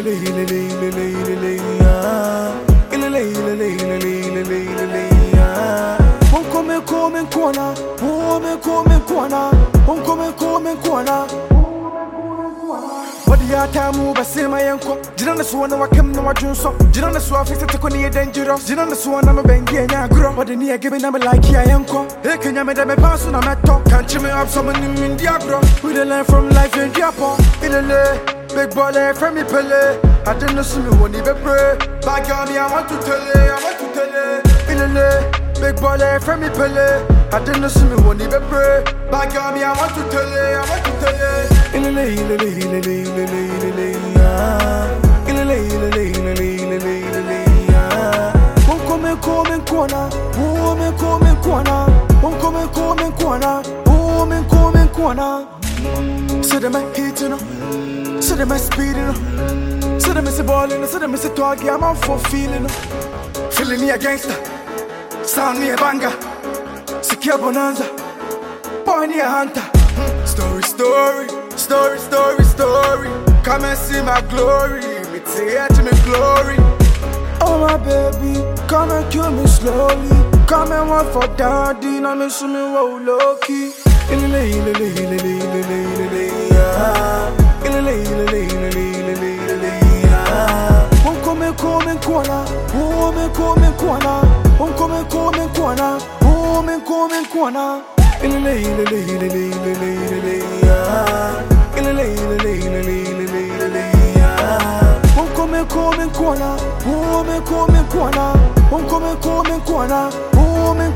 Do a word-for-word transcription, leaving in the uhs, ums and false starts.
Homecoming, coming corner, woman coming corner, homecoming, coming corner. What the yata move, I say my uncle. Didn't the swan of Kim no Junso. Didn't the swan fix it to Connie dangerous. Didn't the swan I'm a bengi and I grow. But the near giving them like I uncle. They can yam them a pass on a metal. Can't you me up someone in Diablo? We the learn from life in Diapo. In the lay, big baller from me pele. I didn't see me when he be pray. Back on me, I want to tell you, I want to tell you. In the lay, big baller from me pele. I didn't see me when he be pray. Back on me, I want to tell you, I want to tell you. In the lay, in the lay, in the lay, in the lay, in the lay, in the lay, in the lay, in the lay, in the lay, in the lay. Homecoming, coming corner, woman coming corner, homecoming, coming corner, woman coming corner. So them a hitting, so them a speeding, so them is a balling, so them is a target. I'm out for feeling, feeling me a gangster, sound me a banger, secure bonanza, boy me a hunter. Story, story, story, story, story. Come and see my glory, me tear to me glory. Oh my baby, come and kill me slowly. Come and walk for daddy, now me see me roll low key. In the lay, in the lay, in the lay, in the lay, in the lay, in the lay, in the lay, in the lay, in the lay, in the lay. Homecoming, coming corner, woman coming corner, homecoming, coming corner, woman coming corner. In the lay, in the lay, in the lay, in the lay, in the lay, in the lay, in the lay, in the lay, in the lay, in the lay. Homecoming, coming corner, woman coming corner, homecoming, coming corner, woman